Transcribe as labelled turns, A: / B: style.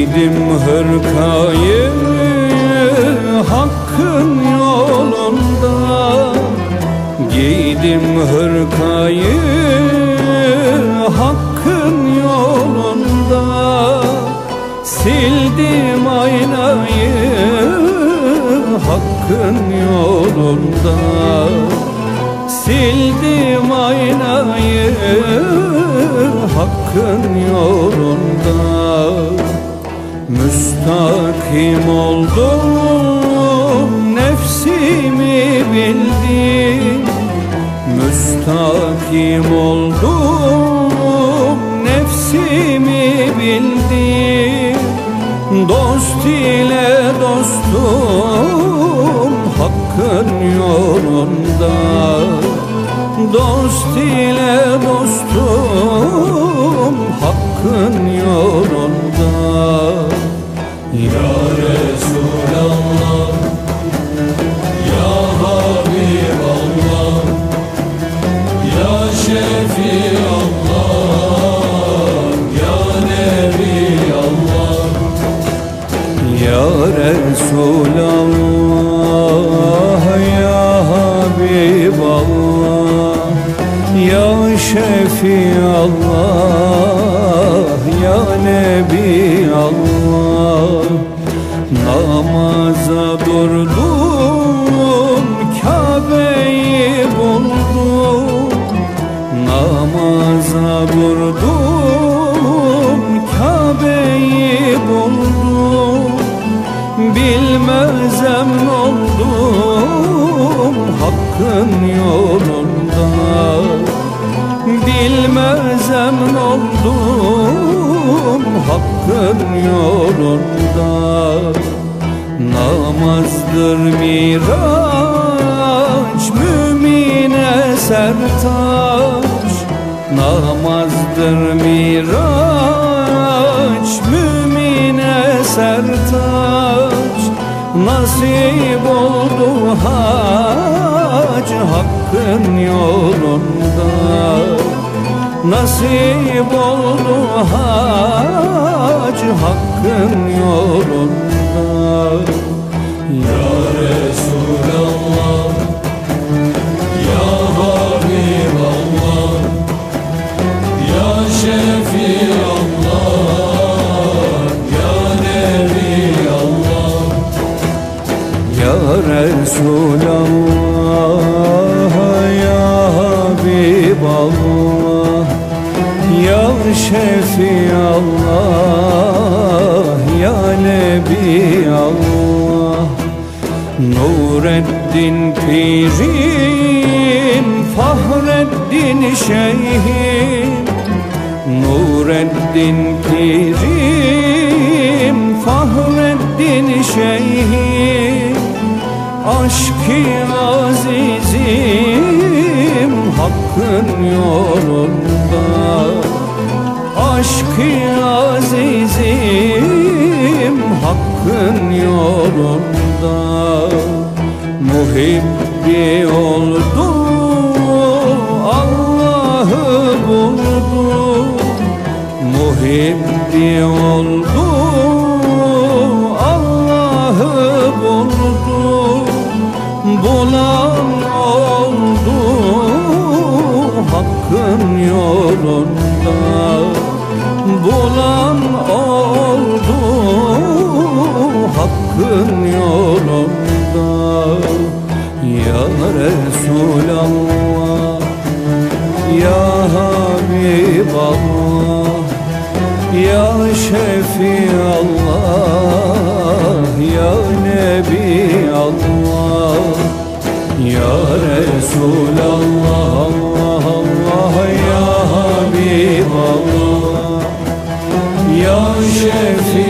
A: Giydim hırkayı Hakk'ın yolunda, giydim hırkayı Hakk'ın yolunda. Sildim aynayı Hakk'ın yolunda, sildim aynayı Hakk'ın yolunda. Müstakim oldum, nefsimi bildim. Müstakim oldum, nefsimi bildim. Dost ile dostum Hakk'ın yolunda, dost ile dostum Hakk'ın yolunda. Ya Resulallah, Ya Habiballah, Ya Şefiallah, Ya Nebiyallah. Ya Resulallah, Ya Habiballah, Ya Şefiallah, Ya Nebiyallah. Namaza durdum, Kabe'yi buldum. Namaza durdum, Kabe'yi buldum. Bilmezem oldum Hakk'ın yolunda, bilmezem oldum Hakk'ın yolunda. Namazdır miraç, mümine sertaç. Namazdır miraç, mümine sertaç. Nasip oldu hac Hakk'ın yolunda, nasip oldu hac Hakk'ın yolunda. Ya Resulallah, Ya Habiballah, Ya Şefiallah, Ya Nebiyallah. Ya Resulallah, Ya Habiballah, Ya Şefiallah, Ya Nebiyallah. Nureddin Pirim, Fahreddin Şeyhim. Nureddin Pirim, Fahreddin Şeyhim. Aşk-ı azizim Hakk'ın yolunda, aşk-ı azizim Hakk'ın yolunda. Muhibbi oldu, Allah'ı buldu. Muhibbi oldu, Allah'ı buldu. Bulan oldu Hakk'ın yolunda, bulan oldu Hakk'ın yolunda. Ya Resulallah, Ya Habiballah, Ya Şefiallah, Ya Nebiyallah. Ya Resulallah, Allah Allah, Ya Habiballah, Ya Şefiallah.